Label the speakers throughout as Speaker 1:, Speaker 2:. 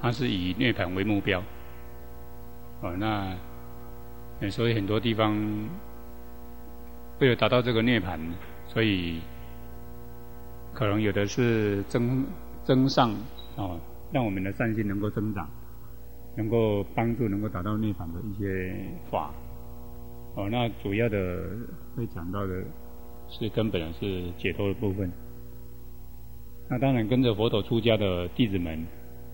Speaker 1: 它是以涅槃为目标。那所以很多地方为了达到这个涅槃，所以可能有的是增上让我们的善心能够增长，能够帮助能够达到涅槃的一些法。那主要的会讲到的是根本是解脱的部分。那当然跟着佛陀出家的弟子们，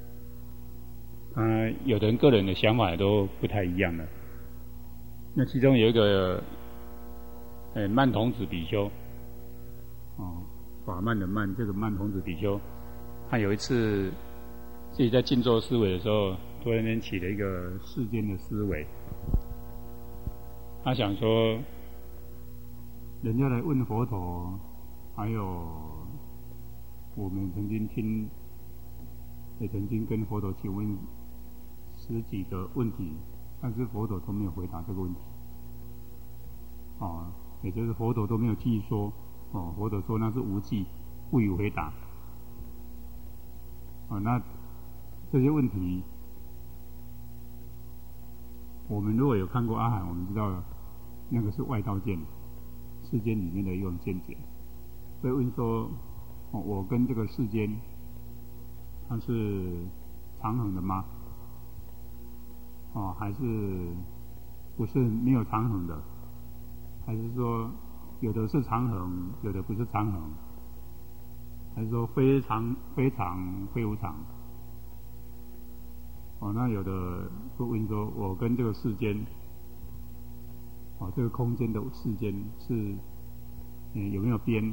Speaker 1: 有的人个人的想法也都不太一样了。那其中有一个曼童子比丘，法曼的曼，这个曼童子比丘，他有一次自己在静坐思维的时候，突然间起了一个世间的思维。他想说，人家来问佛陀，还有我们曾经听，也曾经跟佛陀请问10几个问题，但是佛陀都没有回答这个问题。也就是佛陀都没有记说，佛陀说那是无记，不予回答。那这些问题，我们如果有看过阿含，我们知道那个是外道见，世间里面的一种见解。所以问说，我跟这个世间，它是长恒的吗？还是不是没有长恒的？还是说有的是长恒，有的不是长恒？还是说非常非无常？那有的会问说，我跟这个世间，这个空间的世间是有没有边？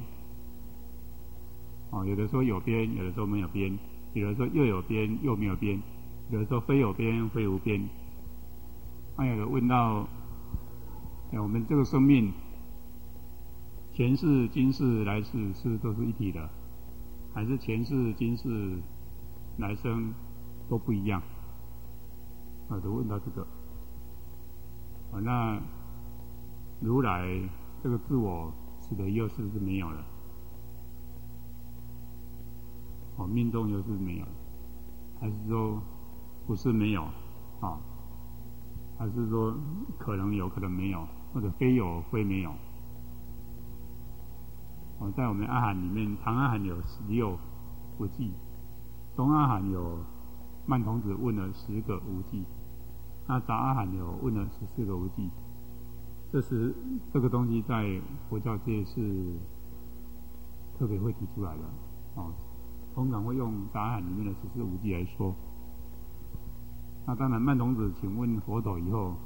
Speaker 1: 有的说有边，有的说没有边，有的说又有边又没有边，有的说非有边非无边。有的问到，我们这个生命，前世、今世、来世是都是一体的，还是前世、今世、来生都不一样？都问到这个。那如来这个自我死的以后是不是没有了？命中又是没有，还是说不是没有？还是说可能有可能没有，或者非有非没有？在我们阿含里面，长阿含有16无记，中阿含有曼童子问了10个无记，那杂阿含有问了14个无记。这个东西在佛教界是特别会提出来的。通常会用杂阿含里面的14无记来说。那当然，曼童子请问佛陀以后，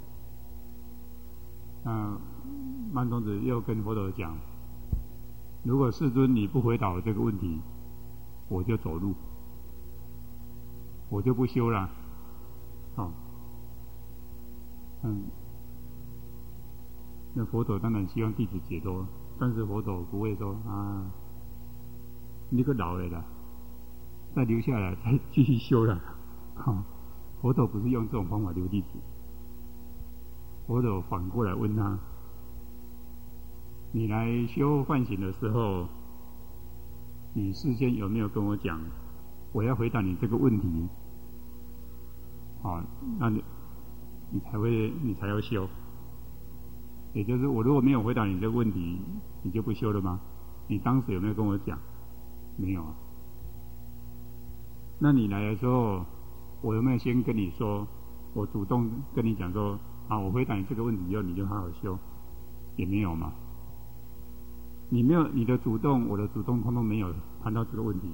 Speaker 1: 那曼童子又跟佛陀讲，如果世尊你不回答我这个问题，我就走路，我就不修了。那佛陀当然希望弟子解脱，但是佛陀不会说你个老了啦，再留下来再继续修了。佛陀不是用这种方法留弟子，佛陀反过来问他，你来修梵行的时候，你事先有没有跟我讲，我要回答你这个问题？那你才要修。也就是我如果没有回答你这个问题，你就不修了吗？你当时有没有跟我讲？没有啊。那你来的时候，我有没有先跟你说，我主动跟你讲说，我回答你这个问题以后，你就好好修？也没有嘛。你没有你的主动，我的主动，通通没有谈到这个问题。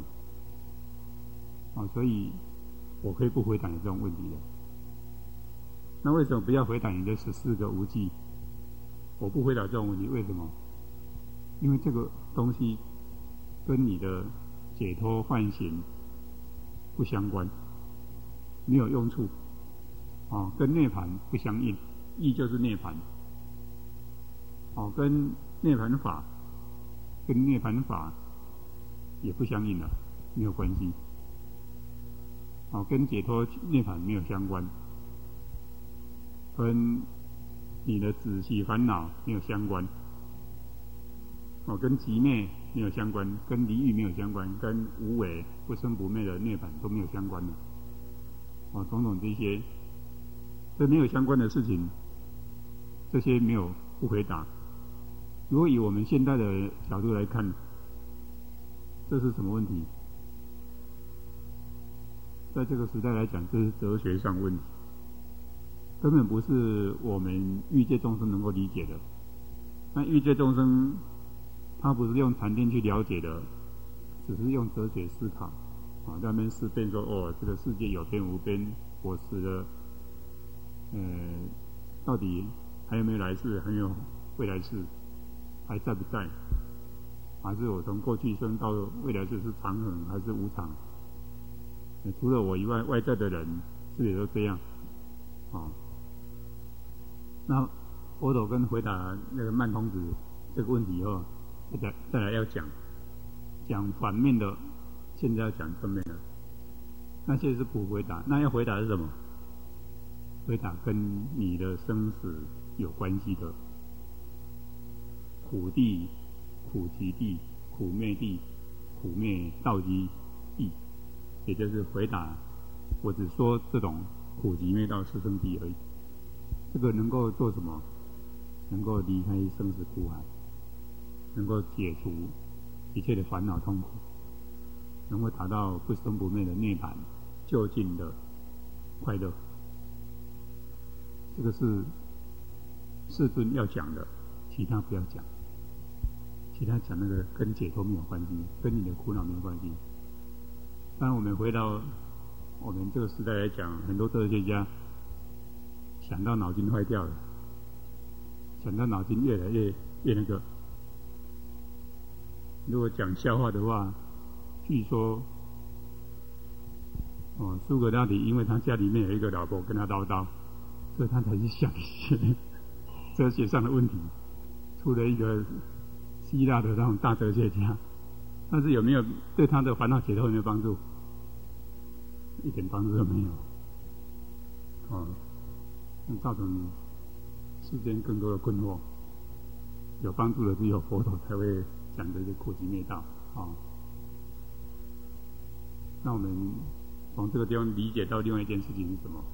Speaker 1: 所以我可以不回答你这种问题的。那为什么不要回答你的14个无记？我不回答这种问题，为什么？因为这个东西跟你的解脱梵行不相关，没有用处，跟涅槃不相应，意就是涅槃，跟涅槃法也不相应了，没有关系，跟解脱涅槃没有相关，跟你的仔细烦恼没有相关，跟寂灭没有相关，跟离欲没有相关，跟无为不生不灭的涅槃都没有相关的。 种种这些，这没有相关的事情，这些没有不回答。如果以我们现代的角度来看，这是什么问题？在这个时代来讲，这是哲学上问题，根本不是我们欲界众生能够理解的。那欲界众生，他不是用禅定去了解的，只是用哲学思考，在那边思辨说，这个世界有边无边，我死了，到底还有没有来世，还有未来世，还在不在？还是我从过去生到未来世是常恒还是无常？除了我以外，外在的人是不是也都这样？那佛陀跟回答那个曼童子这个问题以后，再来要讲反面的，现在要讲正面的。那些是不回答，那要回答是什么？回答跟你的生死有关系的苦地、苦集地、苦灭地、苦灭道基地，也就是回答我只说这种苦集灭道四圣谛而已。这个能够做什么？能够离开生死苦海，能够解除一切的烦恼痛苦，能够达到不生不灭的涅槃，究竟的快乐。这个是世尊要讲的，其他不要讲。其他讲那个跟解脱没有关系，跟你的苦恼没有关系。当然，我们回到我们这个时代来讲，很多哲学家想到脑筋坏掉了，想到脑筋越来越那个。如果讲笑话的话，据说，苏格拉底因为他家里面有一个老婆跟他唠叨，所以他才去想一些哲学上的问题，出了一个希腊的那种大哲学家。但是有没有对他的烦恼解脱有没有帮助？一点帮助都没有。造成世间更多的困惑。有帮助的只有佛陀才会讲这些苦集灭道。那我们从这个地方理解到另外一件事情是什么？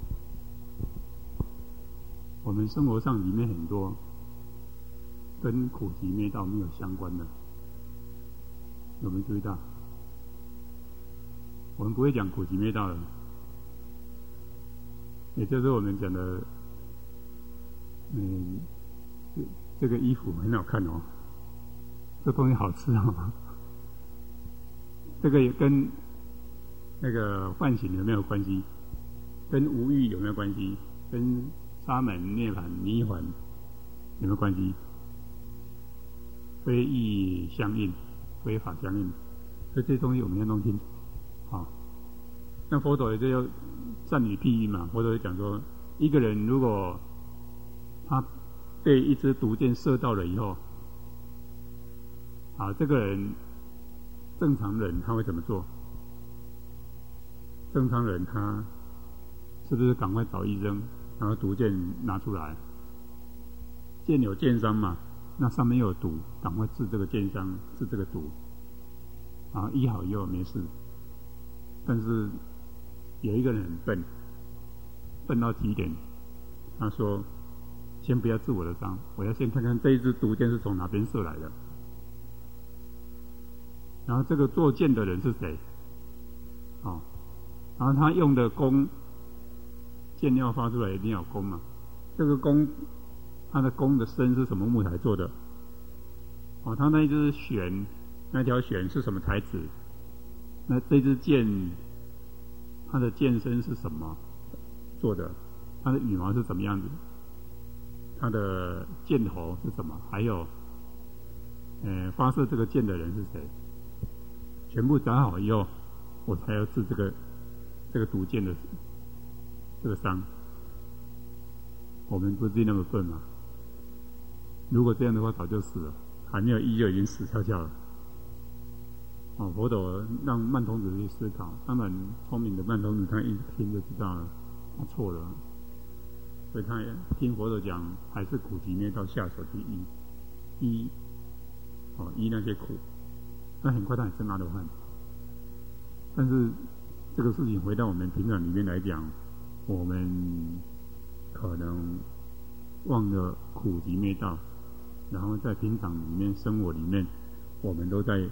Speaker 1: 我们生活上里面很多跟苦集灭道没有相关的，有没有注意到？我们不会讲苦集灭道的，也就是我们讲的，这个衣服很好看哦，这东西好吃哦，这个也跟那个唤醒有没有关系？跟无欲有没有关系？跟沙门涅槃涅槃有没有关系？非义相应，非法相应，所以这些东西我们要弄清楚。那佛陀也就要赞语譬喻嘛。佛陀就讲说，一个人如果他被一支毒箭射到了以后，这个人正常人他会怎么做？正常人他是不是赶快找医生，然后毒箭拿出来？箭有箭伤嘛，那上面有毒，赶快治这个箭伤，治这个毒，然后医好以后没事。但是有一个人很笨，笨到极点，他说：“先不要治我的伤，我要先看看这一支毒箭是从哪边射来的。”然后这个做箭的人是谁？然后他用的弓，箭要发出来一定要有弓嘛。这个弓，它的弓的身是什么木材做的？它那一支弦，那条弦是什么材质？那这支箭，它的箭身是什么做的？它的羽毛是什么样子？它的箭头是什么？还有，发射这个箭的人是谁？全部找好以后，我才要治这个毒箭的这个伤。我们不是那么笨嘛？如果这样的话，早就死了，还没有医就已经死翘翘了。佛陀让曼童子去思考，当然聪明的曼童子他一听就知道了，他错了，所以他听佛陀讲，还是苦集灭道下手去医那些苦，那很快他也生阿罗汉。但是这个事情回到我们平常里面来讲， 我们可能忘了苦集灭道，然后在平常里面生活里面，我们都在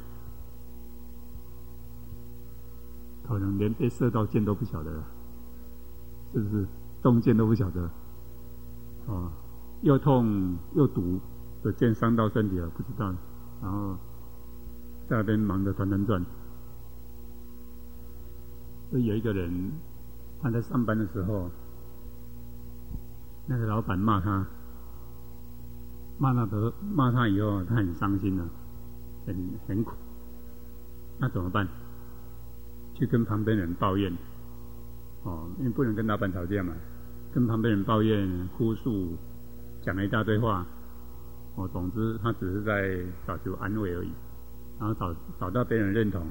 Speaker 1: 可能连被射到箭都不晓得了，是不是？中箭都不晓得，又痛又毒的箭伤到身体了，不知道，然后在那边忙得团团转。所以有一个人，他在上班的时候，那个老板骂他以后，他很伤心了，很苦。那怎么办？去跟旁边人抱怨，因为不能跟老板吵架嘛，跟旁边人抱怨、哭诉，讲了一大堆话。总之他只是在找求安慰而已，然后找到别人认同。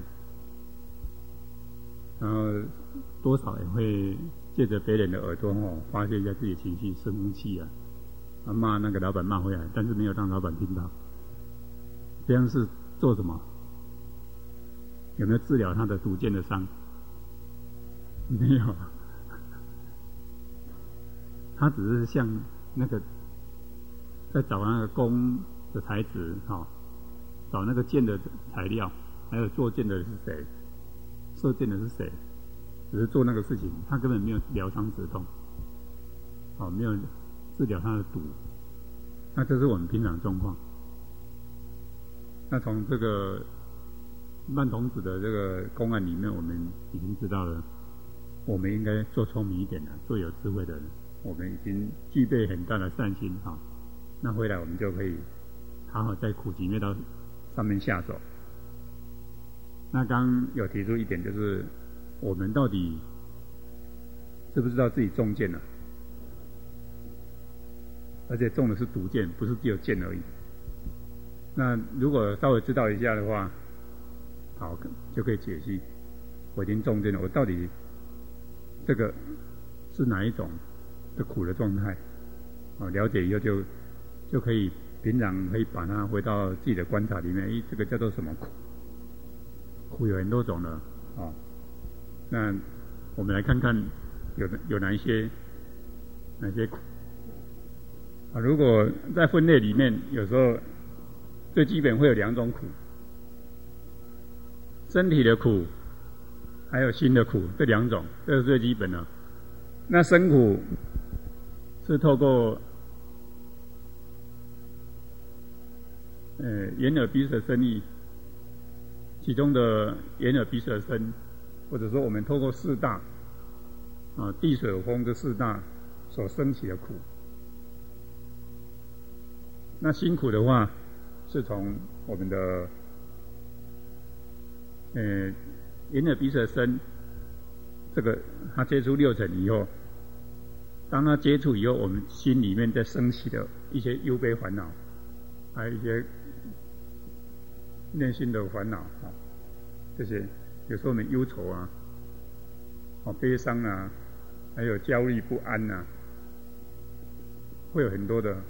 Speaker 1: 然后多少也会借着别人的耳朵发泄一下自己的情绪，生气啊，骂那个老板骂回来，但是没有让老板听到。这样是做什么？有没有治疗他的毒箭的伤？没有，他只是像那个在找那个弓的材质，找那个箭的材料，还有做箭的是谁？射箭的是谁？只是做那个事情，他根本没有疗伤止痛，没有治疗他的毒。那这是我们平常状况。那从这个曼童子的这个公案里面，我们已经知道了，我们应该做聪明一点了，做有智慧的人。我们已经具备很大的善心，那回来我们就可以好好在苦集灭道上面下手。那刚有提出一点，就是我们到底知不知道自己中箭了？而且中的是毒箭，不是只有箭而已。那如果稍微知道一下的话，好，就可以解析我已经中箭了，我到底这个是哪一种的苦的状态？了解以后就可以平常可以把它回到自己的观察里面，这个叫做什么苦？苦有很多种了，那我们来看看有哪些苦。如果在分类里面，有时候最基本会有2种苦，身体的苦，还有心的苦，这2种，这是最基本的。那身苦是透过眼耳鼻舌身意，其中的眼耳鼻舌身，或者说我们透过4大地水火风这4大所生起的苦。那辛苦的话，是从我们的眼耳鼻舌身，这个它接触6层以后，当它接触以后，我们心里面在升起的一些忧悲烦恼，还有一些内心的烦恼这些有时候我们忧愁啊，悲伤啊，还有焦虑不安啊，会有很多的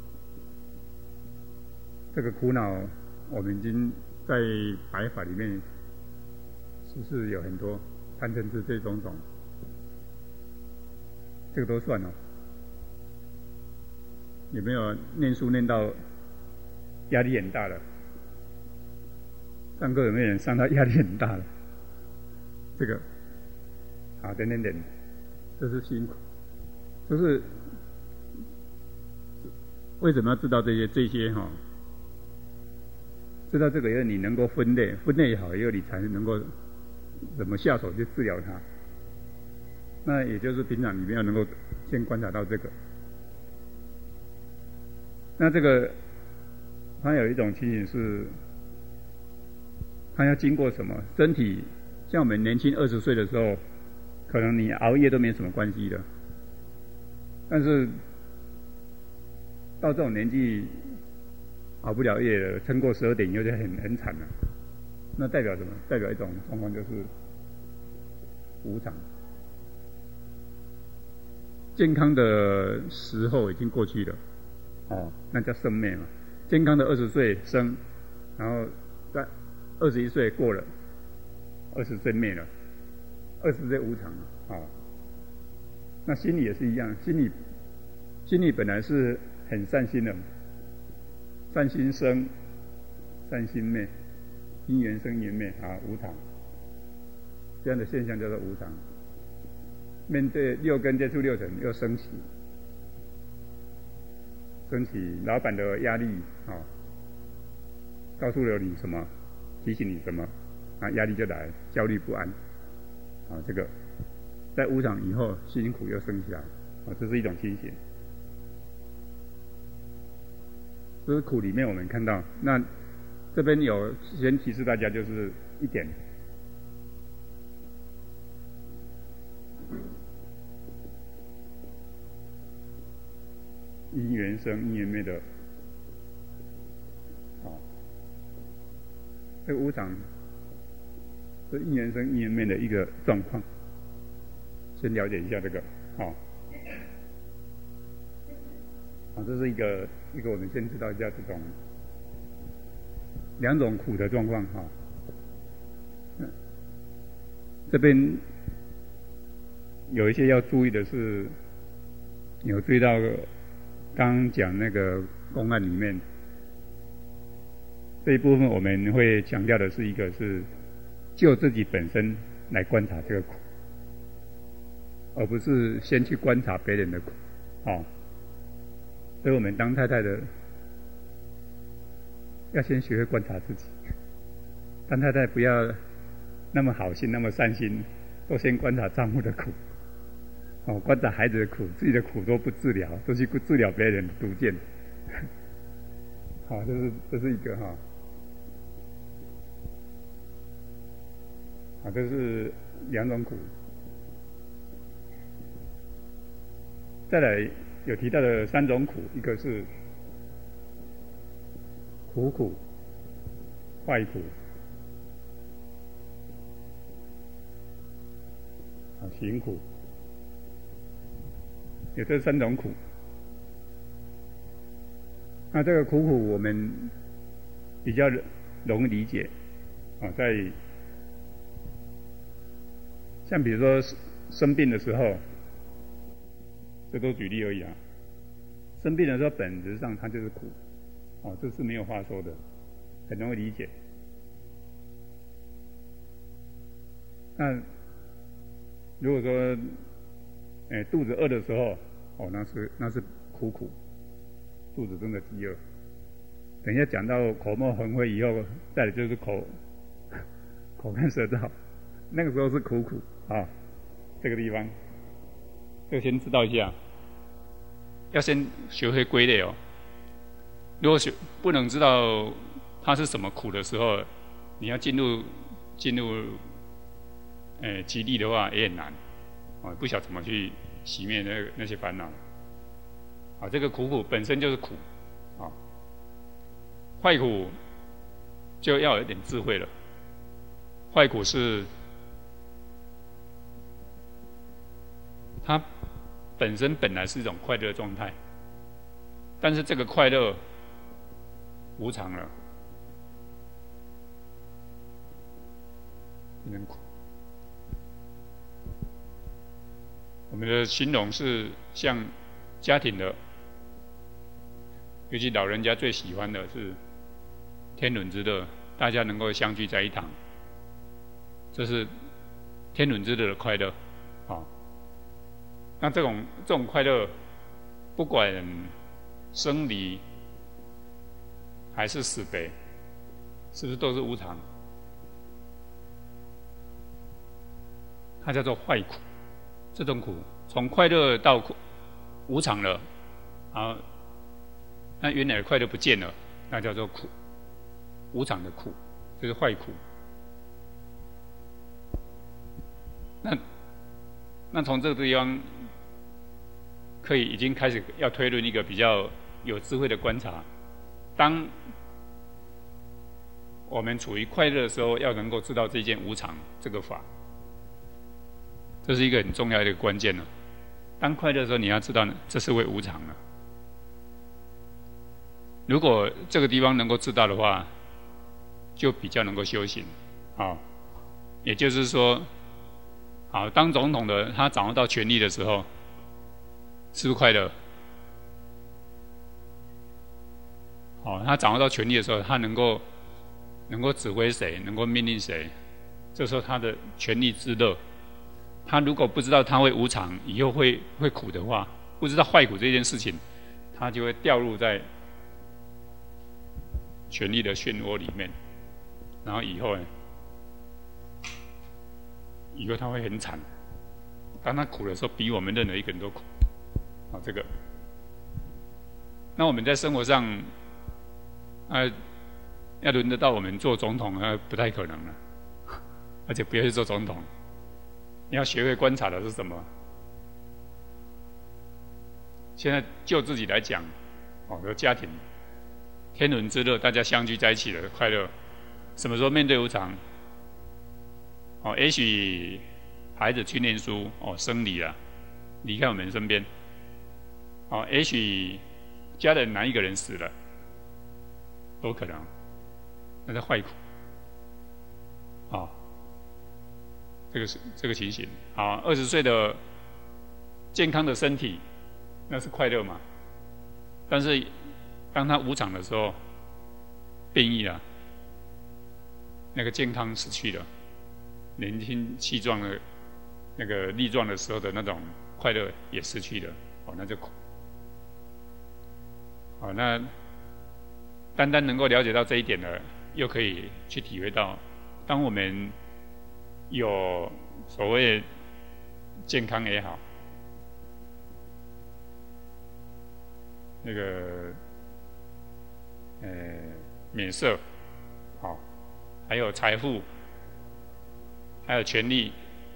Speaker 1: 这个苦恼。我们已经在白法里面是有很多贪嗔痴这种这个都算了。有没有念书念到压力很大了？上课有没有人上到压力很大了？这个等，这是辛苦。就是为什么要知道这些知道这个以后，你能够分类好以后，你才能够怎么下手去治疗它。那也就是平常你们要能够先观察到这个。那这个它有一种情形是，它要经过什么？身体像我们年轻20岁的时候，可能你熬夜都没什么关系的，但是到这种年纪熬不了夜了，撑过12点以后就很惨了。那代表什么？代表一种状况，就是无常。健康的时候已经过去了，那叫生灭嘛。健康的20岁生，然后在21岁过了，20岁灭了，20岁无常了。 那心里也是一样，心里本来是很善心的，善心生，善心灭，因缘生因缘灭啊，无常。这样的现象叫做无常。面对六根接触六尘，又升起老板的压力啊，告诉了你什么，提醒你什么啊，压力就来，焦虑不安啊，这个在无常以后，辛苦又升起来啊，这是一种情形。这是苦里面我们看到，那这边有先提示大家就是一点。因缘生因缘灭的，这个无常是因缘生因缘灭的一个状况，先了解一下这个，这是一个我们先知道一下这种两种苦的状况这边有一些要注意的是，有注意到刚讲那个公案里面这一部分，我们会强调的是一个是就自己本身来观察这个苦，而不是先去观察别人的苦所以我们当太太的要先学会观察自己，当太太不要那么好心那么善心，都先观察丈夫的苦观察孩子的苦，自己的苦都不治疗，都去治疗别人的毒箭这是一个这是两种苦。再来有提到的三种苦，一个是苦苦、坏苦、行苦，有这三种苦。那这个苦苦我们比较容易理解在像比如说生病的时候，这都举例而已生病的时候本质上它就是苦这是没有话说的，很容易理解。那如果说肚子饿的时候那是苦苦，肚子真的饥饿。等一下讲到口沫横飞以后，再来就是口干舌燥，那个时候是苦苦这个地方就先知道一下，要先学会归类如果不能知道它是什么苦的时候，你要进入极力的话也很难不晓得怎么去熄灭那些烦恼这个苦苦本身就是苦坏苦就要有一点智慧了。坏苦是它本来是一种快乐的状态，但是这个快乐无常了，变成苦。我们的形容是像家庭的，尤其老人家最喜欢的是天伦之乐，大家能够相聚在一堂，这是天伦之乐的快乐那这种快乐，不管生离还是死别，是不是都是无常？它叫做坏苦。这种苦从快乐到无常了那原来的快乐不见了，那叫做苦，无常的苦，这是坏苦。那从这个地方可以已经开始要推论一个比较有智慧的观察。当我们处于快乐的时候，要能够知道这件无常这个法，这是一个很重要的一个关键了。当快乐的时候，你要知道这是为无常了。如果这个地方能够知道的话，就比较能够修行也就是说当总统的他掌握到权力的时候， 是不是快乐？他掌握到权力的时候，他能够指挥谁，能够命令谁，这时候他的权力之乐。他如果不知道他会无常，以后会苦的话，不知道坏苦这件事情，他就会掉入在权力的漩涡里面，然后以后他会很惨。当他苦的时候，比我们任何一个人都苦。这个。那我们在生活上，要轮得到我们做总统，不太可能了。而且不要去做总统，你要学会观察的是什么？现在就自己来讲，的家庭，天伦之乐，大家相聚在一起的快乐，什么时候面对无常？也许孩子去念书，生离了，离开我们身边。也许家人哪一个人死了，都可能，那是坏苦。这个情形。20岁的健康的身体，那是快乐嘛？但是当他无常的时候，变异了，那个健康失去了，年轻气壮的、那个力壮的时候的那种快乐也失去了，那就苦。那单单能够了解到这一点呢，又可以去体会到，当我们有所谓健康也好，那个美色，还有财富，还有权力，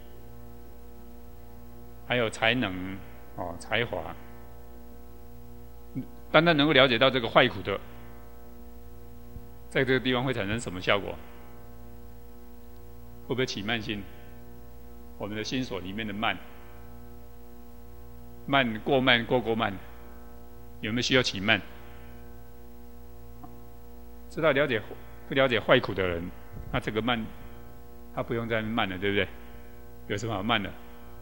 Speaker 1: 还有才能，才华，单单能够了解到这个坏苦的，在这个地方会产生什么效果？会不会起慢心？我们的心所里面的慢，过慢，有没有需要起慢？知道不了解坏苦的人，那这个慢，他不用再慢了，对不对？有什么好慢的？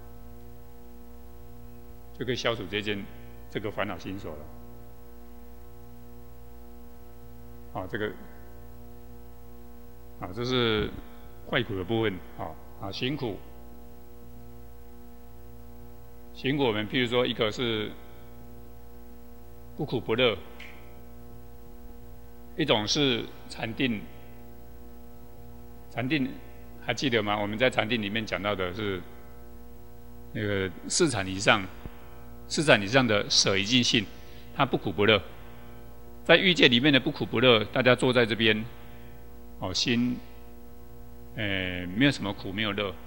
Speaker 1: 就可以消除这个烦恼心所了。这是坏苦的部分。行苦，我们譬如说，一个是不苦不乐，一种是禅定。禅定还记得吗？我们在禅定里面讲到的是那个4禅以上的舍一尽性，它不苦不乐。在欲界里面的不苦不乐，大家坐在这边，心没有什么苦，没有乐，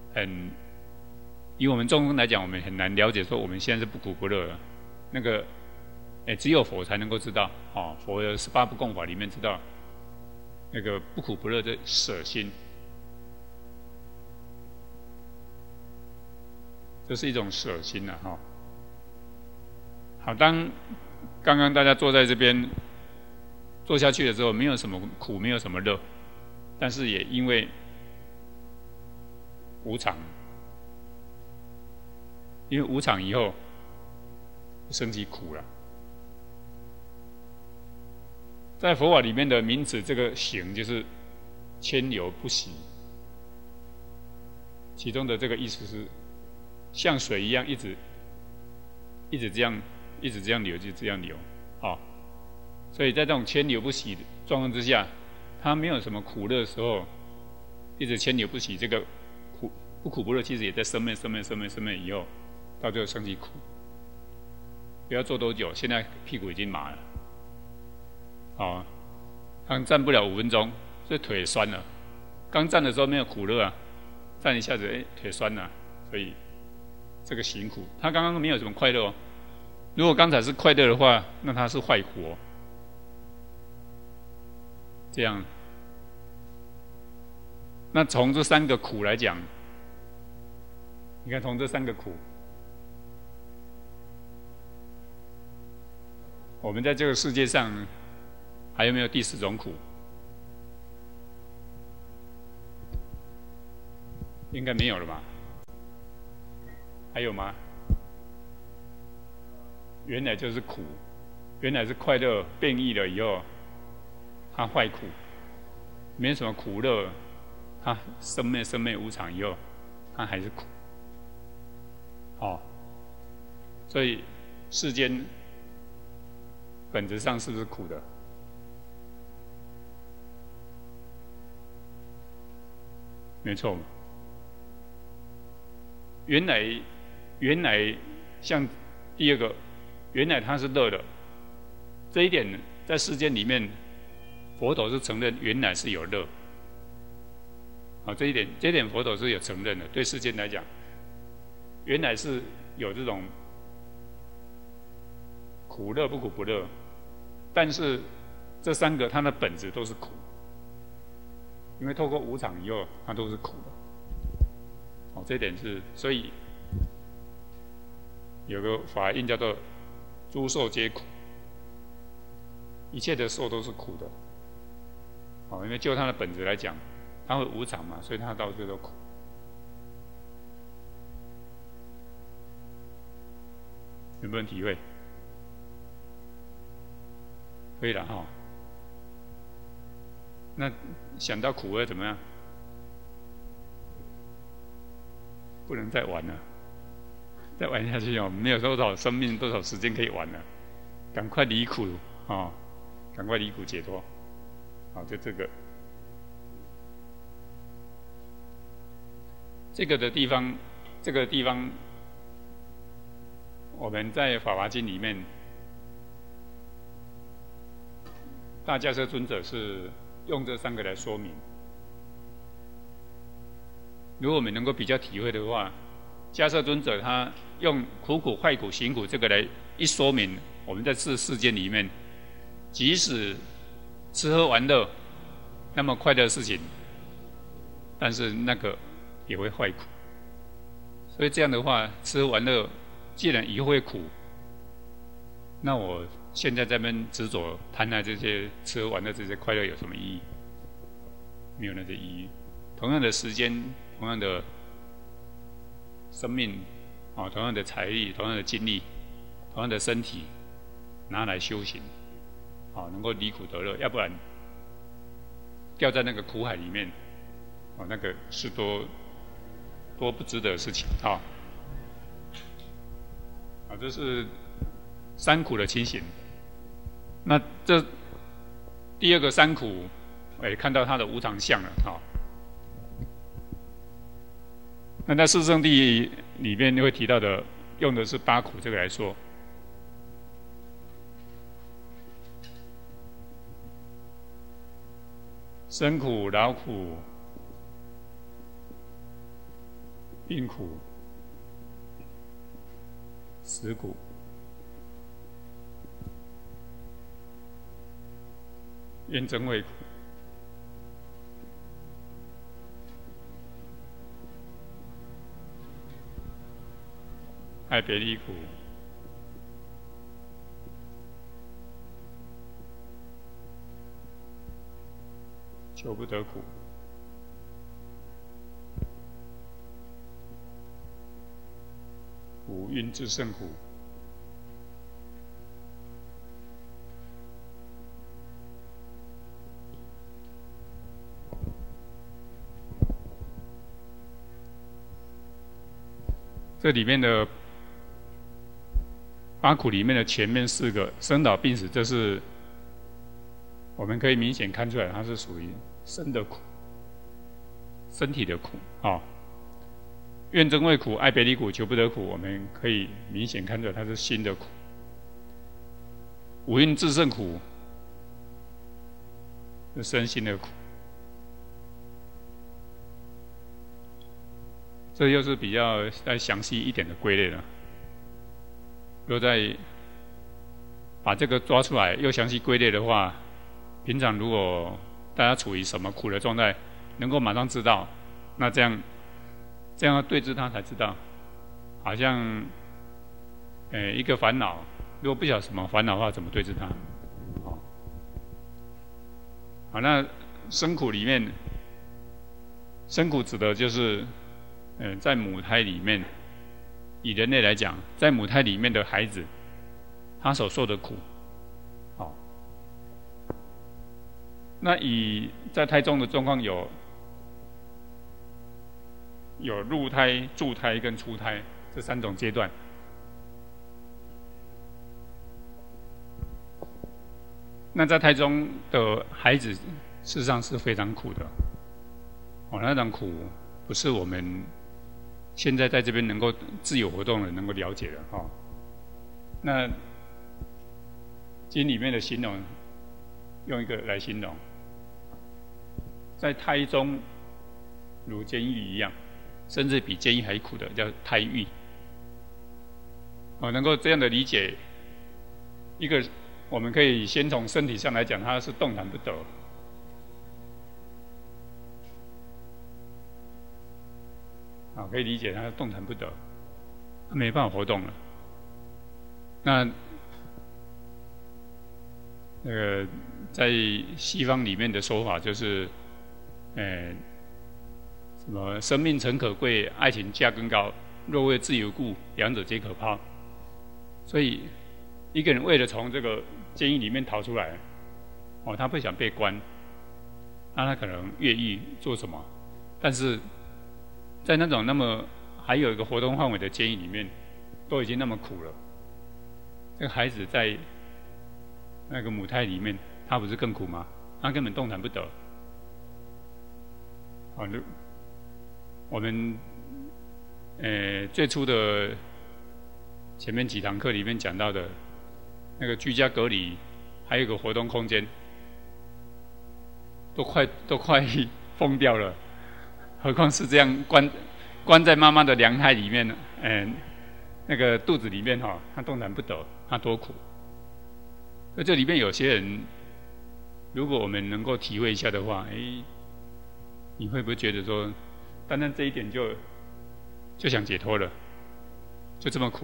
Speaker 1: 以我们众生来讲，我们很难了解说我们现在是不苦不乐的。那个只有佛才能够知道，佛的18不共法里面知道那个不苦不乐的舍心，这是一种舍心了。好，当刚刚大家坐在这边坐下去的时候，没有什么苦，没有什么乐，但是也因为无常，因为无常以后升起苦了。在佛法里面的名词，这个行就是千流不息，其中的这个意思是像水一样一直这样流，就这样流。所以在这种千流不息的状况之下，它没有什么苦乐的时候，一直千流不息，这个不苦不乐其实也在生闷以后，到最后升起苦。不要坐多久，现在屁股已经麻了。刚站不了5分钟，这腿酸了。刚站的时候没有苦乐啊，站一下子腿酸了，所以这个行苦，他刚刚没有什么快乐。如果刚才是快乐的话，那他是坏苦。这样，那从这3个苦来讲，你看从这3个苦，我们在这个世界上还有没有第4种苦？应该没有了吧？还有吗？ 原来就是苦，原来是快乐变异了以后，它坏苦，没什么苦乐，它生灭无常以后，它还是苦。所以世间本质上是不是苦的？没错。原来像第二个，原来它是乐的，这一点在世间里面，佛陀是承认原来是有乐。这一点佛陀是有承认的。对世间来讲，原来是有这种苦乐不苦不乐，但是这三个它的本质都是苦，因为透过无常以后，它都是苦的。这一点是，所以有个法印叫做“诸受皆苦”，一切的受都是苦的。因为就它的本质来讲，它会无常嘛，所以它到最后都苦。能不能体会？可以了哈。那想到苦会怎么样？不能再玩了，再玩下去没有多少生命、多少时间可以玩了，赶快离苦赶快离苦解脱。就这个的地方，我们在《法华经》里面，大迦叶尊者是用这三个来说明。如果我们能够比较体会的话，迦叶尊者他用苦苦、坏苦、行苦这个来一说明，我们在世间里面，即使吃喝玩乐那么快乐的事情，但是那个也会坏苦。所以这样的话，吃喝玩乐既然以后会苦，那我现在这边执着贪爱这些吃喝玩乐这些快乐有什么意义？没有那些意义。同样的时间，同样的生命，同样的财力，同样的精力，同样的身体，拿来修行，能够离苦得乐，要不然掉在那个苦海里面，那个是多不值得的事情这是三苦的情形。那这第二个三苦，看到它的无常相了那在四圣谛里面会提到的，用的是八苦这个来说。生苦、老苦、病苦、死苦。怨憎会苦。爱别离苦。求不得苦。五蕴自胜苦。这里面的八苦里面的前面四个生老病死，这是我们可以明显看出来，它是属于生的苦，身体的苦怨憎会苦、爱别离苦、求不得苦，我们可以明显看出来它是心的苦。五蕴自胜苦是身心的苦。这又是比较再详细一点的归类了。如果再把这个抓出来，又详细归类的话，平常如果大家处于什么苦的状态，能够马上知道，那这样要对治它才知道。好像一个烦恼，如果不晓得什么烦恼的话，怎么对治它？好，那生苦里面，生苦指的就是在母胎里面，以人类来讲，在母胎里面的孩子， 他所受的苦。好，那在胎中的状况有入胎、住胎跟出胎这3种阶段。那在胎中的孩子，事实上是非常苦的。那种苦不是我们现在在这边能够自由活动的能够了解的。那经里面的形容，用一个来形容，在胎中如监狱一样，甚至比监狱还苦的叫胎狱。能够这样的理解，一个我们可以先从身体上来讲，它是动弹不得。可以理解它动弹不得，它没办法活动了。那在西方里面的说法就是，什么生命诚可贵，爱情价更高，若为自由故，两者皆可抛。所以一个人为了从这个监狱里面逃出来，他不想被关，那他可能越狱做什么？但是在那种还有一个活动范围的监狱里面，都已经那么苦了，这个孩子在那个母胎里面，他不是更苦吗？他根本动弹不得。我们最初的前面几堂课里面讲到的那个居家隔离，还有一个活动空间，都快疯掉了，何况是这样关在妈妈的娘胎里面呢？那个肚子里面他动弹不得，他多苦。所以这里面有些人，如果我们能够体会一下的话，你会不会觉得说，单单这一点就想解脱了，就这么苦？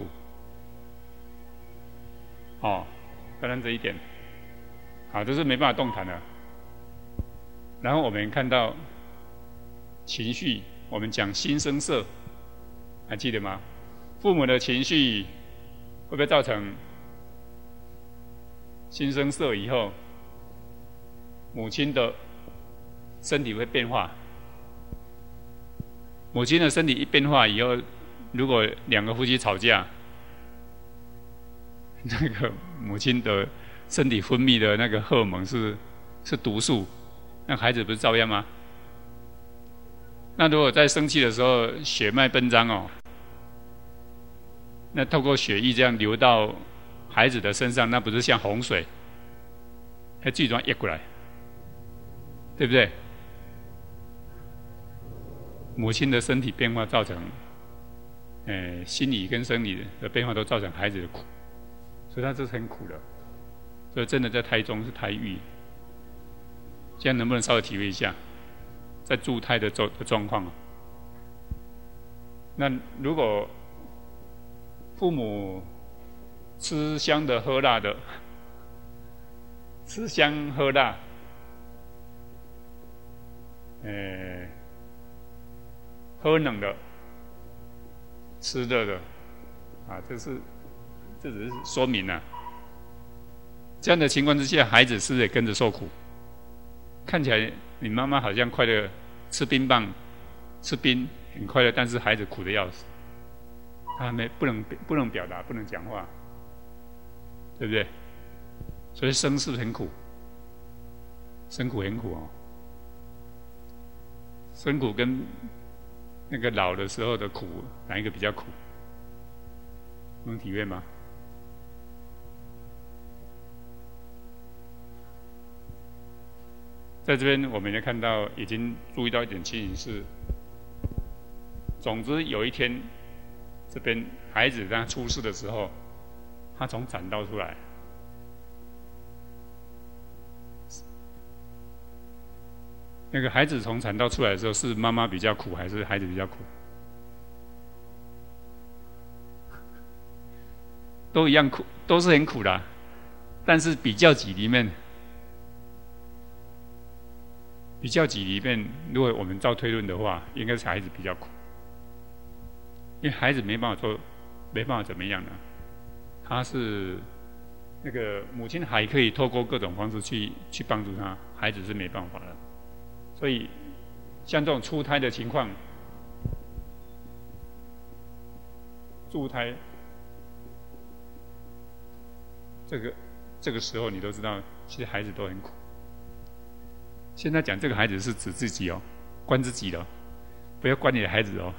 Speaker 1: 单单这一点，这是没办法动弹的。然后我们看到情绪，我们讲心生色，还记得吗？父母的情绪会不会造成心生色以后，母亲的身体会变化？母亲的身体一变化以后，如果2个夫妻吵架，那个母亲的身体分泌的那个荷尔蒙是毒素，那孩子不是照样吗？那如果在生气的时候血脉奔张那透过血液这样流到孩子的身上，那不是像洪水，还剧状溢过来，对不对？母亲的身体变化造成，心理跟生理的变化都造成孩子的苦，所以他这是很苦的。所以真的在胎中是胎狱。这样能不能稍微体会一下，在住胎的状况？那如果父母吃香的喝辣的，吃香喝辣，喝冷的，吃热的，这只是说明这样的情况之下，孩子是不是也跟着受苦？看起来你妈妈好像快乐，吃冰棒、吃冰很快乐，但是孩子苦得要死，他不能表达，不能讲话，对不对？所以生是不是很苦？生苦很苦生苦跟那个老的时候的苦，哪一个比较苦？能体会吗？在这边我们也看到，已经注意到一点情形是，总之有一天，这边孩子在出世的时候，他从产道出来，那个孩子从产道出来的时候，是妈妈比较苦，还是孩子比较苦？都一样苦，都是很苦的但是比较级里面，如果我们照推论的话，应该是孩子比较苦，因为孩子没办法怎么样呢？他是那个母亲还可以透过各种方式去帮助他，孩子是没办法的。所以像这种出胎的情况，助胎，这个时候你都知道，其实孩子都很苦。现在讲这个孩子是指自己哦，关自己的，不要关你的孩子哦，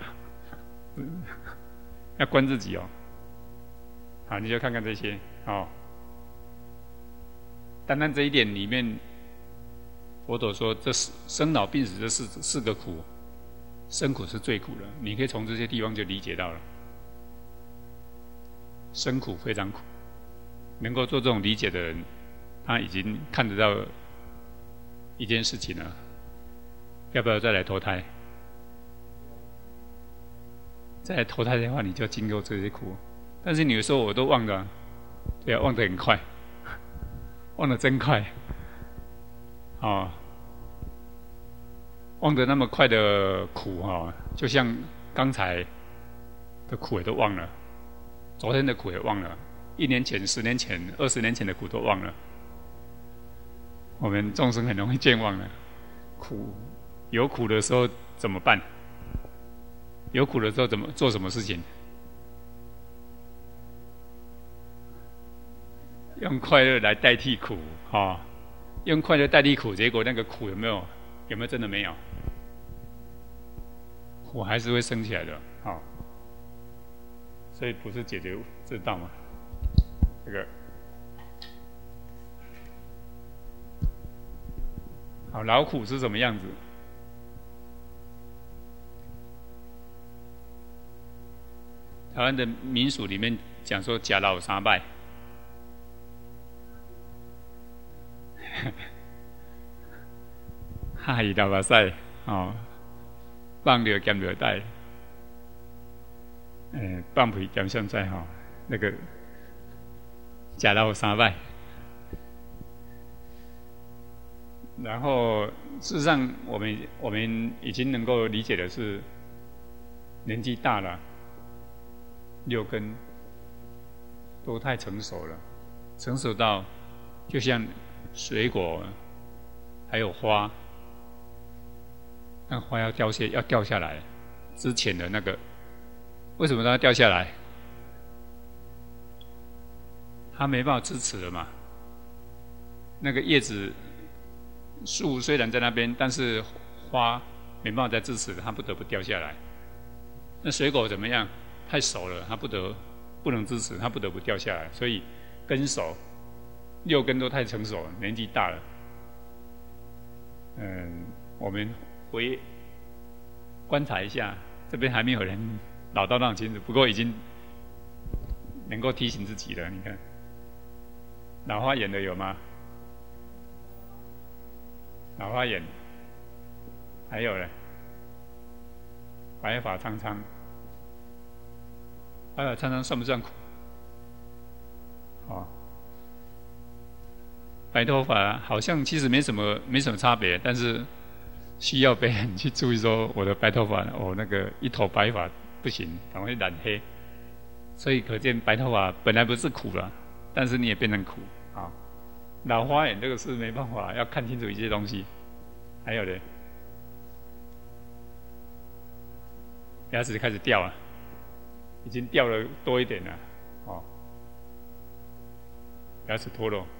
Speaker 1: 要关自己哦。好，你就看看这些哦。单单这一点里面，佛陀说这生老病死这四个苦，生苦是最苦的。你可以从这些地方就理解到了，生苦非常苦。能够做这种理解的人，他已经看得到一件事情了。要不要再来投胎？再来投胎的话，你就要经过这些苦。但是你有时候我都忘了，对啊，忘得很快，忘得真快，啊，忘得那么快的苦哈，就像刚才的苦也都忘了，昨天的苦也忘了，1年前、10年前、20年前的苦都忘了。我们众生很容易健忘了，苦有苦的时候怎么办？有苦的时候怎么做什么事情？用快乐来代替苦，用快乐代替苦，结果那个苦有没有真的没有？苦还是会升起来的，所以不是解决之道嘛？这个好，劳苦是什么样子？台湾的民俗里面讲说假劳3拜。哈伊大巴塞放尿兼尿带，放屁兼上菜那个假劳3拜。然后事实上，我们已经能够理解的是，年纪大了，6根都太成熟了，成熟到就像水果还有花，那花要掉下来之前的那个，为什么它要掉下来？它没办法支持了嘛。那个叶子树虽然在那边，但是花没办法再支持了，它不得不掉下来。那水果怎么样？太熟了，它不能支持，它不得不掉下来。所以根熟，6根都太成熟了，年纪大了。我们观察一下，这边还没有人老到那种清楚，不过已经能够提醒自己了。你看，老花眼的有吗？老花眼，还有呢，白发苍苍，白发苍苍算不算苦？白头发好像其实没什么差别，但是需要别人去注意说我的白头发那个一头白发不行，赶快染黑。所以可见白头发本来不是苦了，但是你也变成苦啊。老花眼这个是没办法，要看清楚一些东西。还有呢，牙齿开始掉了，已经掉了多一点了，牙齿脱落。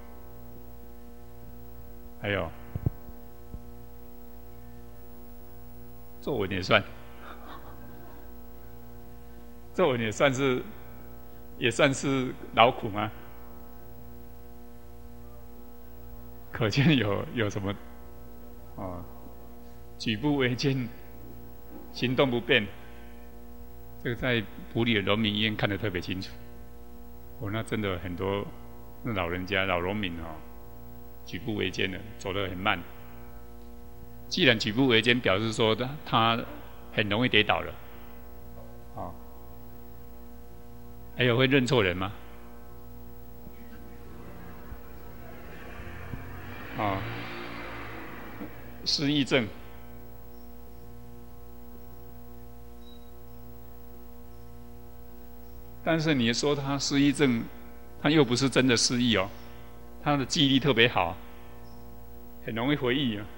Speaker 1: 还有皱纹也算，皱纹也算是劳苦吗？可见有什么举步维艰，行动不便，这个在埔里的农民医院看得特别清楚。那真的很多那老人家、老农民举步维艰的，走得很慢。既然举步维艰，表示说他很容易跌倒了。还有会认错人吗？失忆症。但是你说他失忆症他又不是真的失忆哦，他的记忆力特别好，很容易回忆啊，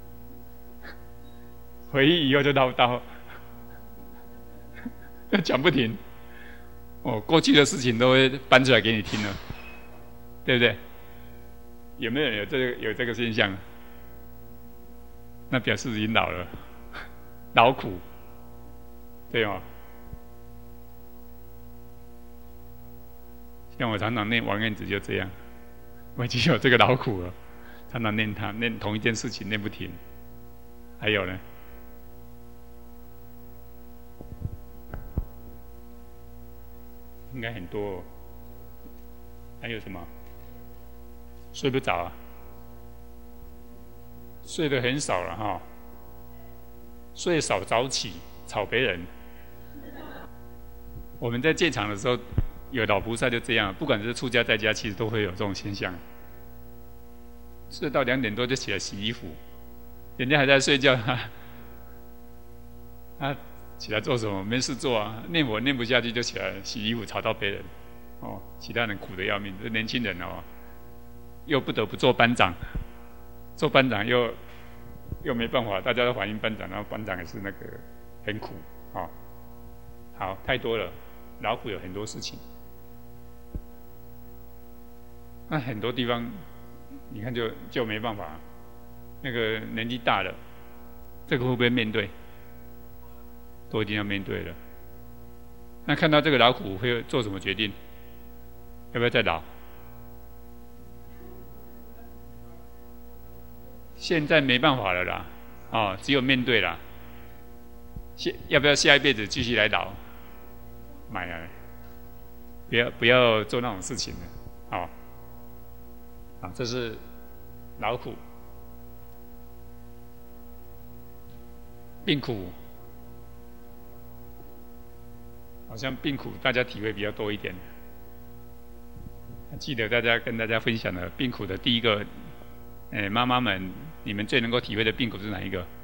Speaker 1: 回忆以后就唠叨，讲不停。哦，过去的事情都会搬出来给你听了，对不对？有没有人有这个现象？那表示已经老了，劳苦，对吗？像我常常念王晏子就这样，我已经有这个劳苦了，常常念他，念同一件事情念不停。还有呢？应该很多哦。还有什么？睡不着啊？睡得很少了哈。睡少早起，吵别人。我们在戒场的时候，有老菩萨就这样，不管是出家在家，其实都会有这种现象。睡到2点多就起来洗衣服，人家还在睡觉，他起来做什么？没事做啊，念佛念不下去就起来洗衣服，吵到别人。哦，其他人苦得要命。这年轻人哦，又不得不做班长，做班长又没办法，大家都反映班长，然后班长也是那个很苦啊。好，太多了，劳苦有很多事情。那很多地方，你看就没办法。那个年纪大了，这个会不会面对？都一定要面对了。那看到这个劳苦会做什么决定？要不要再劳？现在没办法了啦，哦，只有面对啦。要不要下一辈子继续来劳？买啊，不要做那种事情了，好，好，这是劳苦，病苦，好像病苦大家体会比较多一点。记得跟大家分享的病苦的第一个，妈妈们，你们最能够体会的病苦是哪一个？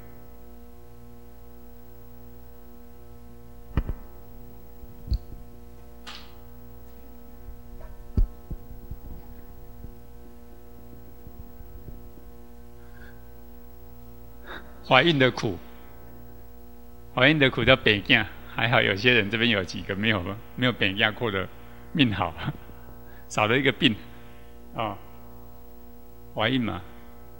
Speaker 1: 怀孕的苦，怀孕的苦叫病囝，还好有些人这边有几个没有病囝过的命好，少了一个病啊，怀孕嘛，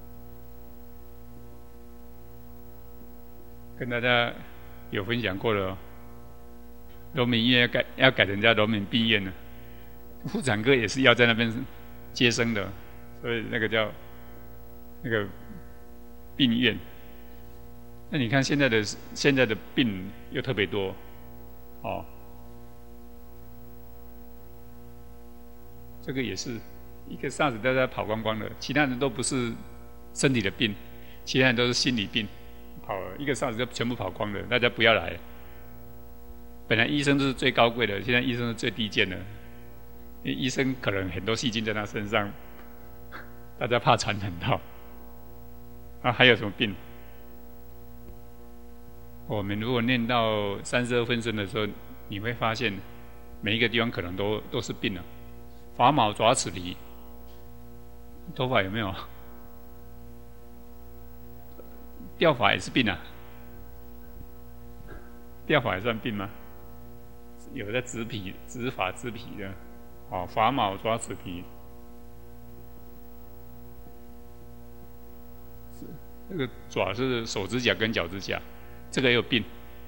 Speaker 1: 跟大家有分享过了哦。农民医院要改成叫农民病院了，妇产科也是要在那边接生的，所以那个叫那个病院。那你看现在的病又特别多，哦，这个也是一个 SARS 大家跑光光了，其他人都不是身体的病，其他人都是心理病，跑了一个 SARS 就全部跑光了，大家不要来。本来医生都是最高贵的，现在医生是最低贱的，因为医生可能很多细菌在他身上，大家怕传染到。啊，还有什么病？我们如果念到32分身的时候，你会发现每一个地方可能都是病了。发毛、爪、齿、离，头发有没有？掉发也是病啊？掉发也算病吗？有的植发、植皮的，哦，发毛、爪、齿、皮，这个爪是手指甲跟脚指甲。这个也有病，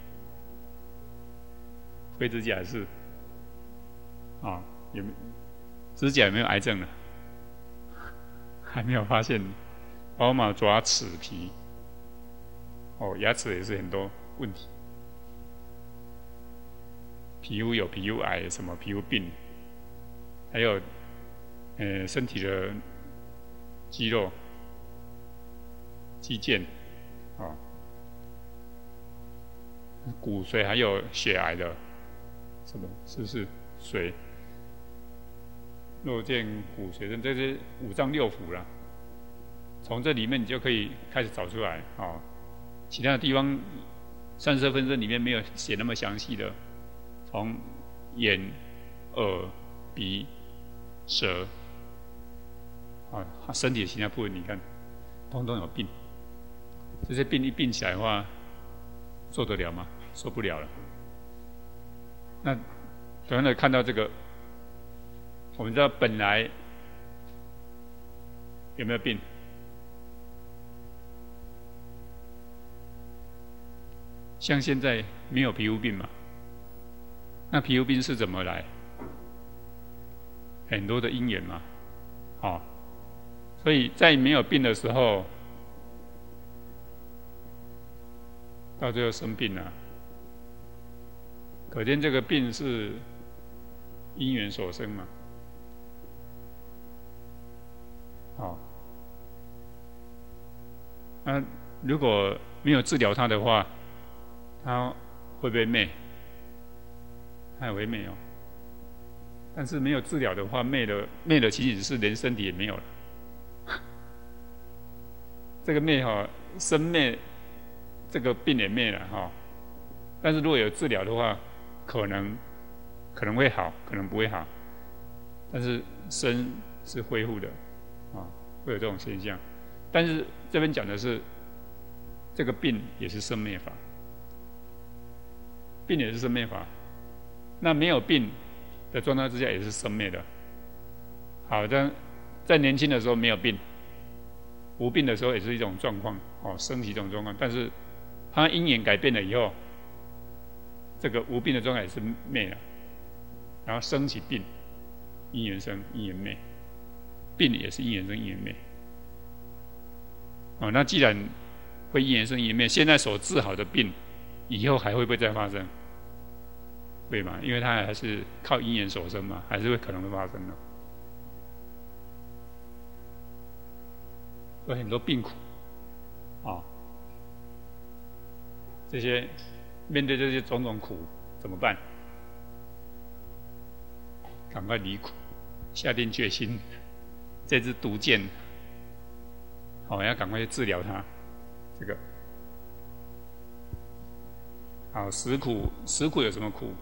Speaker 1: 灰指甲是啊，指甲有没有癌症了？还没有发现。包毛、爪、齿、皮，哦，牙齿也是很多问题。皮肤有皮肤癌，什么皮肤病，还有身体的肌肉、肌腱，啊。骨髓还有血癌的，什么是不是髓？肉见骨髓症，这是五脏六腑啦。从这里面你就可以开始找出来啊。其他的地方32分身里面没有写那么详细的，从眼、耳、鼻、 舌，身体的其他部分，你看，通通有病。这些病一病起来的话，受得了吗？受不了了。那同样的看到这个，我们知道本来有没有病？像现在没有皮肤病嘛？那皮肤病是怎么来？很多的因缘嘛，所以在没有病的时候，到最后生病了。可见这个病是因缘所生嘛，那如果没有治疗它的话，它会不会灭？它也会灭哦。但是没有治疗的话，灭了其实是连身体也没有了。这个灭生灭，这个病也灭了但是如果有治疗的话，可能会好，可能不会好。但是生是恢复的会有这种现象。但是这边讲的是，这个病也是生灭法，病也是生灭法。那没有病的状态之下也是生灭的。好，在年轻的时候没有病，无病的时候也是一种状况升起一种状况。但是它因缘改变了以后，这个无病的状态也是灭了，然后升起病，因缘生，因缘灭，病也是因缘生，因缘灭。那既然会因缘生因缘灭，现在所治好的病，以后还会不会再发生？会嘛？因为它还是靠因缘所生嘛，还是会可能会发生的。有很多病苦这些面对这些种种苦怎么办？赶快离苦，下定决心，这支毒箭要赶快去治疗它。这个死苦有什么苦？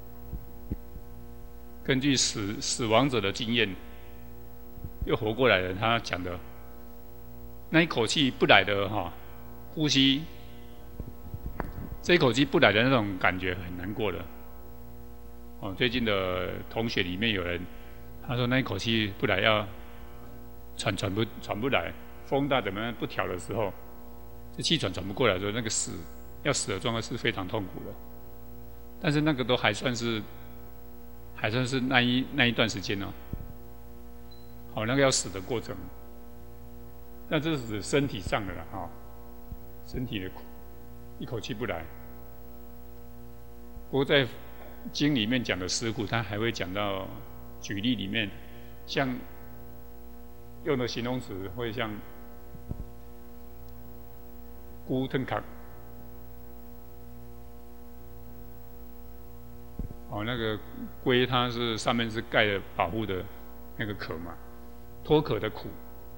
Speaker 1: 根据死亡者的经验，又活过来的他讲的，那一口气不来的呼吸，这一口气不来的那种感觉很难过的。最近的同学里面有人，他说那一口气不来要喘不来，风大怎么样不调的时候，这气喘不过来的时候，那个要死的状态是非常痛苦的。但是那个都还算是那一段时间那个要死的过程。那这是指身体上的了身体的苦，一口气不来。不过在经里面讲的死苦，他还会讲到举例里面，像用的形容词会像孤腾卡那个龟它是上面是盖了保护的那个壳嘛，脱壳的苦。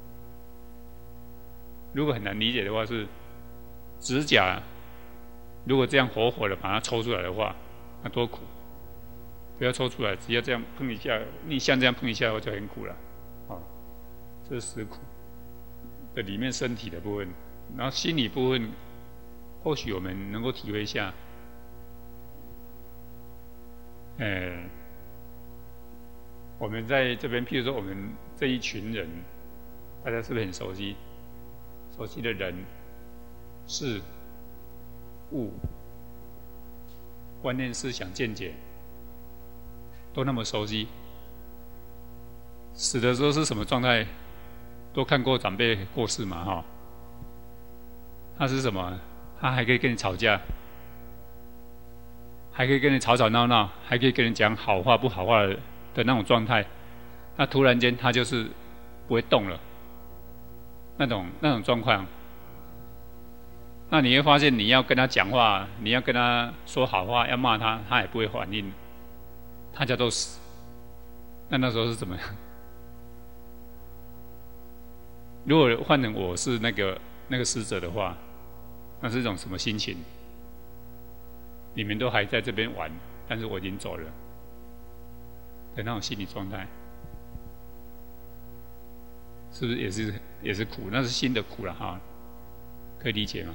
Speaker 1: 如果很难理解的话，是指甲如果这样活活的把它抽出来的话，那多苦！不要抽出来，只要这样碰一下，逆向这样碰一下的话就很苦了。这是死苦的里面身体的部分，然后心理部分，或许我们能够体会一下。我们在这边，譬如说我们这一群人，大家是不是很熟悉？熟悉的人、事、物、观念、思想、见解，都那么熟悉。死的时候是什么状态？都看过长辈过世嘛，他是什么？他还可以跟你吵架，还可以跟你吵吵闹闹，还可以跟你讲好话不好话的那种状态。那突然间他就是不会动了，那种状况。那你会发现，你要跟他讲话，你要跟他说好话，要骂他，他也不会反应，他叫做死。那时候是怎么样？如果换成我是那个死者的话，那是一种什么心情？你们都还在这边玩，但是我已经走了的那种心理状态。 是不是也是苦？那是心的苦了哈，可以理解吗？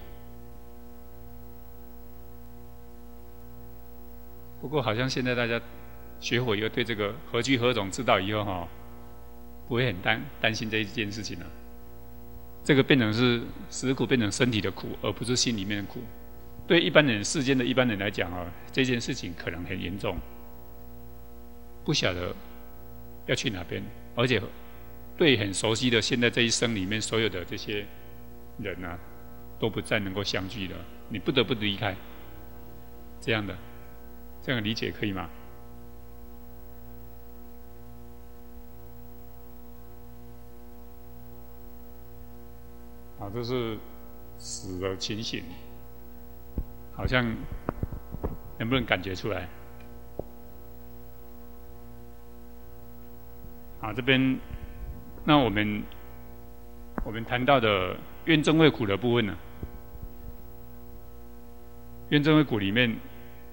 Speaker 1: 不过好像现在大家学佛以后，对这个何居何种知道以后哈，不会很担心这一件事情了。这个变成是死苦，变成身体的苦，而不是心里面的苦。对一般人、世间的一般人来讲啊，这件事情可能很严重，不晓得要去哪边，而且对很熟悉的现在这一生里面所有的这些人啊，都不再能够相聚了，你不得不离开，这样的，这样理解可以吗？啊，这是死的情形，好像能不能感觉出来？好，这边那我们谈到的怨憎会苦的部分呢，怨憎会苦里面，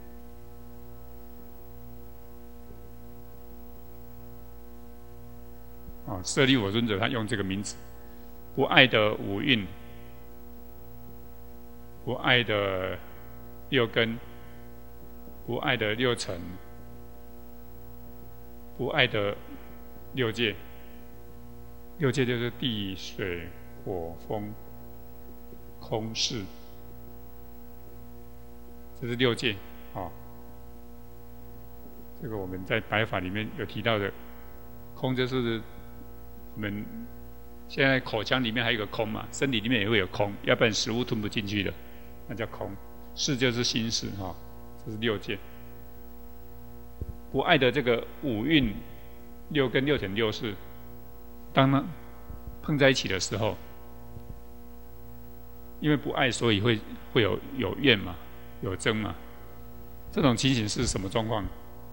Speaker 1: 啊，舍利弗尊者他用这个名字。不爱的五蕴，不爱的六根，不爱的六尘，不爱的六界。六界就是地、水、火、风、空、识，这是六界啊。这个我们在白法里面有提到的，空就是我们。现在口腔里面还有一个空嘛，身体里面也会有空，要不然食物吞不进去的，那叫空。识就是心识哈，这是六界。不爱的这个五蕴、六根、六尘、六识，当它碰在一起的时候，因为不爱，所以会有怨嘛，有憎嘛。这种情形是什么状况？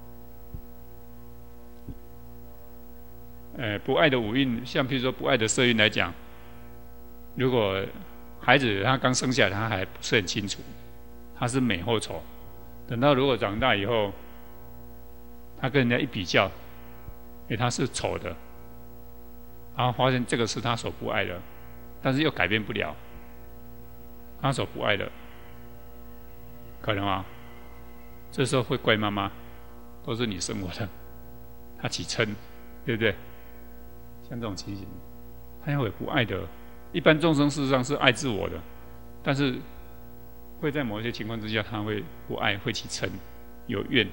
Speaker 1: 不爱的五蕴，像譬如说不爱的色蕴来讲，如果孩子他刚生下来，他还不是很清楚，他是美或丑。等到如果长大以后，他跟人家一比较，他是丑的，然后发现这个是他所不爱的，但是又改变不了他所不爱的，可能啊，这时候会怪妈妈，都是你生我的，他起嗔，对不对？像这种情形，他会有不爱的。一般众生事实上是爱自我的，但是会在某一些情况之下，他会不爱，会起嗔，有怨，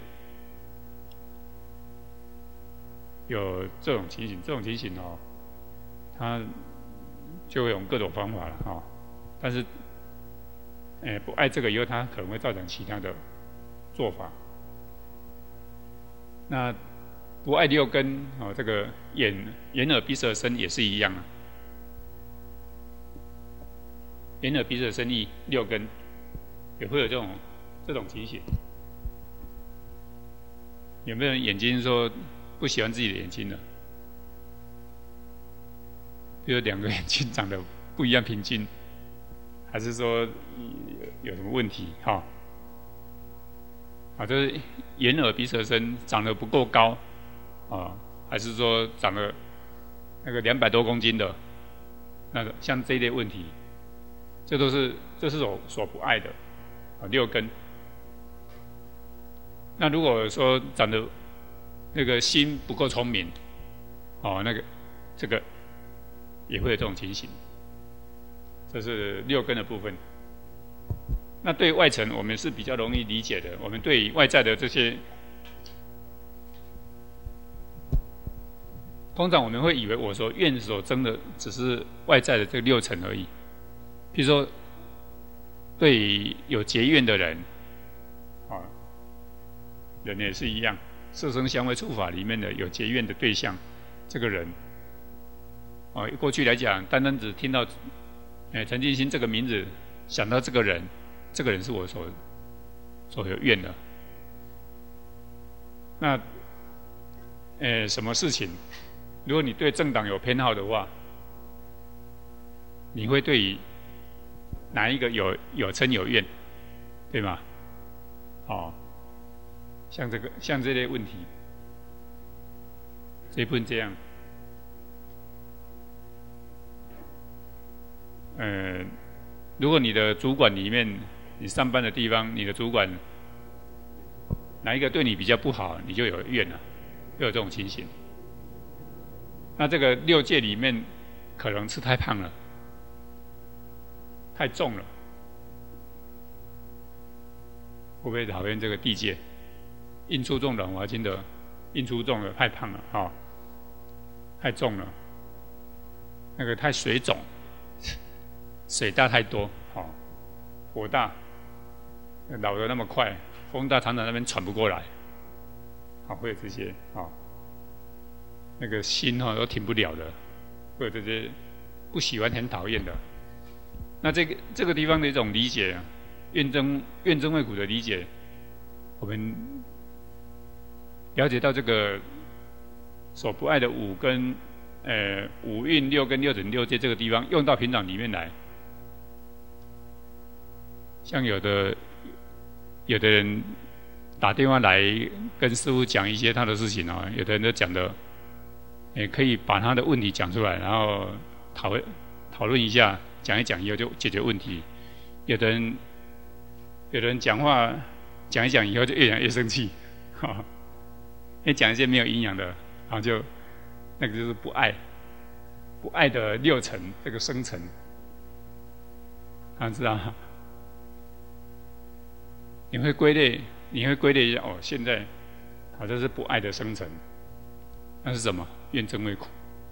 Speaker 1: 有这种情形。这种情形哦，他就会用各种方法了哦。但是，不爱这个以后，他可能会造成其他的做法。那不爱六根哦，这个眼、耳、鼻、舌、身也是一样啊。眼、耳、鼻、舌、身、意六根也会有这种情形。有没有人眼睛说不喜欢自己的眼睛的？比如两个眼睛长得不一样平均，还是说有什么问题？哈，就是眼、耳、鼻、舌、身长得不够高。还是说长了那个200多公斤的，那个像这一类问题，这是所不爱的六根。那如果说长得那个心不够聪明，这个也会有这种情形。这是六根的部分。那对外层我们是比较容易理解的，我们对外在的这些。通常我们会以为我所愿所争的只是外在的这六层而已。譬如说，对于有结怨的人，人也是一样，色声香味触法里面的有结怨的对象，这个人，过去来讲，单单只听到，陈进兴这个名字，想到这个人是我所有怨的。那，什么事情？如果你对政党有偏好的话，你会对于哪一个有嗔有怨，对吗？像这类问题，这部分这样。 如果你的主管里面，你上班的地方，你的主管哪一个对你比较不好，你就有怨了，就有这种情形。那这个6界里面，可能吃太胖了，太重了，会不会讨厌这个地界？印出重软滑筋的，印出重了，太胖了，太重了，那个太水肿，水大太多，火大，老得那么快，风大常常那边喘不过来，会有这些，那个心都停不了的，会有这些不喜欢、很讨厌的。那这个地方的一种理解啊，怨憎会苦的理解，我们了解到这个所不爱的五跟五蕴六跟六尘六界这个地方用到平常里面来，像有的人打电话来跟师父讲一些他的事情啊，有的人就讲的，可以把他的问题讲出来，然后讨论一下，讲一讲以后就解决问题。有的人讲话讲一讲以后就越讲越生气，讲一些没有营养的，然后就那个就是不爱的六尘这个生尘，知道吗？你会归类一下，现在好像是不爱的生成，那是什么？怨憎会苦。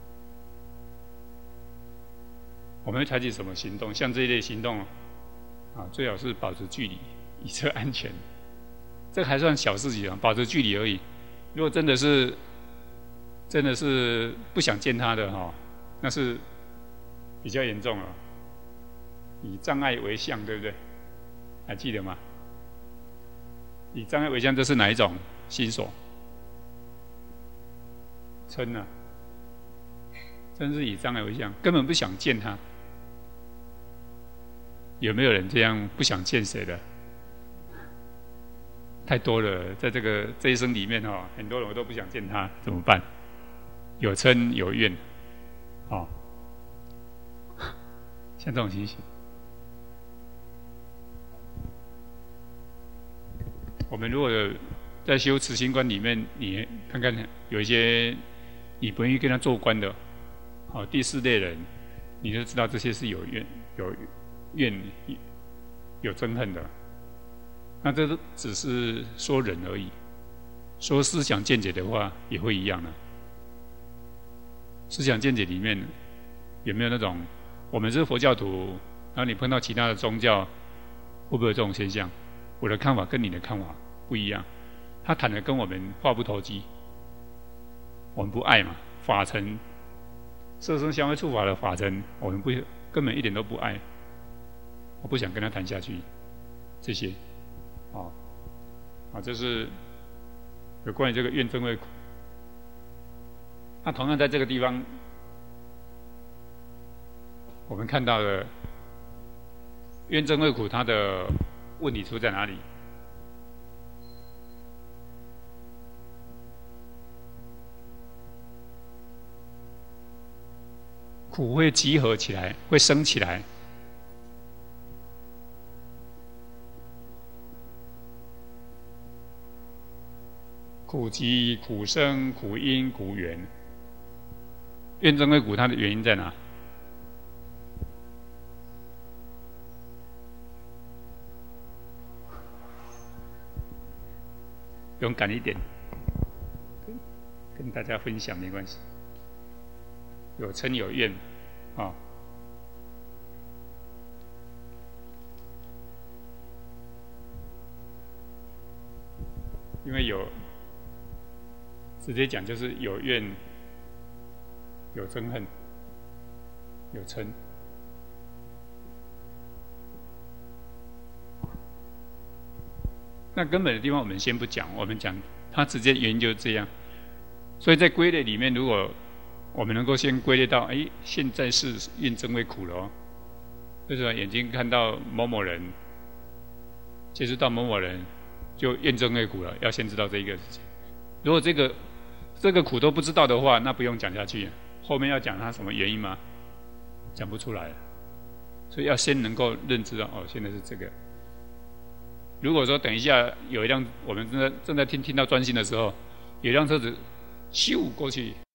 Speaker 1: 我们会采取什么行动？像这一类行动最好是保持距离，以测安全。这个还算小事情，保持距离而已。如果真的是不想见他的那是比较严重了。以障碍为相，对不对？还记得吗？以障碍为相，这是哪一种心所？嗔啊，真是以障碍为相，根本不想见他。有没有人这样不想见谁的？太多了，在这一生里面很多人我都不想见他，怎么办？有嗔有怨，像这种情形。我们如果在修慈心观里面，你看看有一些你不愿意跟他做官的，第4类人，你就知道这些是有怨有憎恨的。那这只是说人而已，说思想见解的话也会一样的。思想见解里面有没有那种，我们是佛教徒，然后你碰到其他的宗教，会不会有这种现象？我的看法跟你的看法不一样，他谈的跟我们话不投机，我们不爱嘛。法尘色声香味触法的法尘，我们根本一点都不爱，我不想跟他谈下去。这些，这是有关于这个怨憎会苦。那同样在这个地方，我们看到了怨憎会苦，它的问题出在哪里？苦会集合起来，会升起来。苦集、苦生、苦因、苦缘。怨憎会苦，它的原因在哪？勇敢一点，跟大家分享没关系。有嗔有怨，因为直接讲就是有怨、有憎恨、有嗔。那根本的地方我们先不讲，我们讲它直接原因就是这样。所以在归类里面，如果我们能够先归类到，现在是怨憎会苦了就是说眼睛看到某某人，接触到某某人，就怨憎会苦了，要先知道这一个事情。如果这个苦都不知道的话，那不用讲下去。后面要讲它什么原因吗？讲不出来了。 所以要先能够认知到哦，现在是这个。如果说等一下有一辆我们正在听到专心的时候，有一辆车子咻过去，